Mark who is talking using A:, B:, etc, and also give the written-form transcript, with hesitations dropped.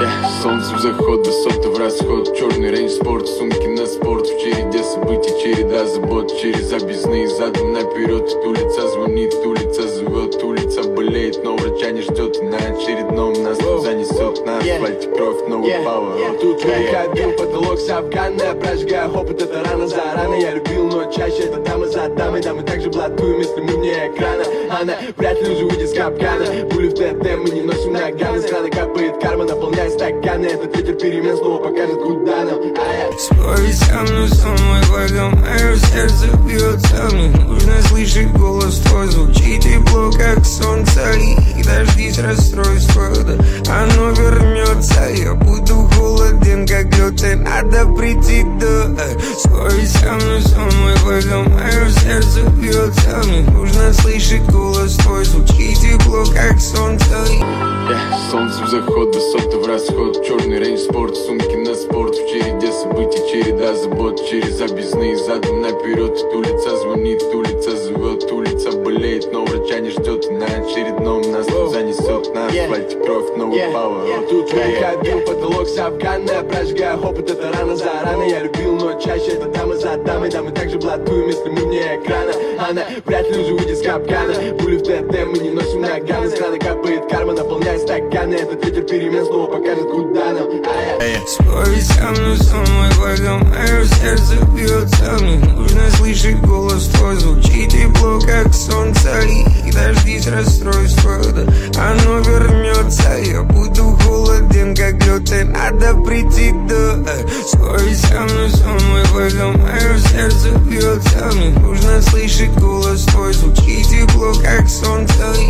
A: Солнце в заход, высоты в расход, черный рейндж спорт, сумки на спорт. В череде событий, череда забот, через объездные задом наперед. Улица звонит, улица зовет, улица болеет, но врача не ждет. На очередном нас занесет на асфальте кровь, новый поворот.
B: Тут выходил потолок с Афгана, прожигая опыт, это рано за рано. Я любил, но чаще это дама за дамой. Да, мы также блатуем, если мы не экрана. Она вряд ли уже выйдет с капкана. Пули в ТТ мы не носим наганы. С крана капает карма, наполняет стаканы. Этот ветер перемен снова покажет, куда нам.
C: Спой со мной вагон, мое сердце бьется. Мне нужно слышать голос твой, звучит тепло, как солнце. И дождись расстройства, да оно вернется. Я буду холоден, как лед, и надо прийти до. Спой со мной вагон, мое сердце бьется. Мне нужно слышать голос твой, звучит тепло, как солнце.
A: Солнце в заход, высоты в расход, черный рейндж спорт, сумки на спорт. В череде событий, череда забот, через объездные задом наперед. Улица звонит, улица зовет, улица болеет, но врача не ждет. На очередном нас занесет на асфальте кровь, новый поворот.
B: Тут выходил потолок с Афгана, прожигая опыт, это рано за рано. Я любил, но чаще это дама за дамой. Да, мы также блатуем, если мы не экрана. Она вряд ли уже выйдет с капкана. Пули в ТТ мы не носим наганы. С крана капает карма, наполняет стаканы. Этот ветер перемен снова покажет, куда нам.
C: Спой со мной вагон, мое сердце бьется. Мне нужно слышать голос твой, звучит тепло, как солнце. И дождись расстройства, да оно вернется. Я буду холоден, как лед, и надо прийти до. Спой со мной вагон, мое сердце бьется. Мне нужно слышать голос твой, звучит тепло, как солнце.